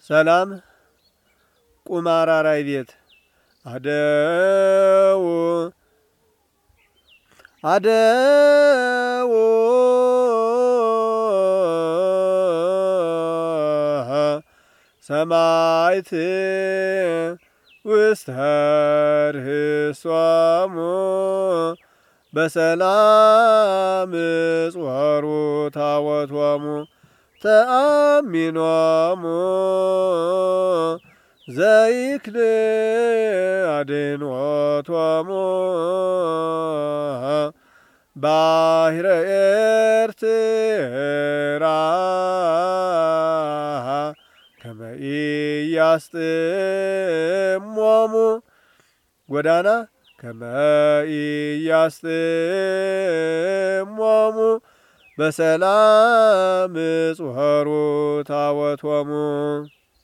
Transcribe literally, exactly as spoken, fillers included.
ሰላም ቁማራራይ ቤት አደው አደው ሰማይት ውስተ ርእሶሙ በሰላም ጾሩ ታወቶሙ ተአሚኖሙ ዘይክል አድኅኖቶሙ ባሕረ ኤርትራ ከመ ኢያስጥሞሙ ጎዳና ከመ ኢያስጥሞሙ በሰላም ጾሩ ታወቶሙ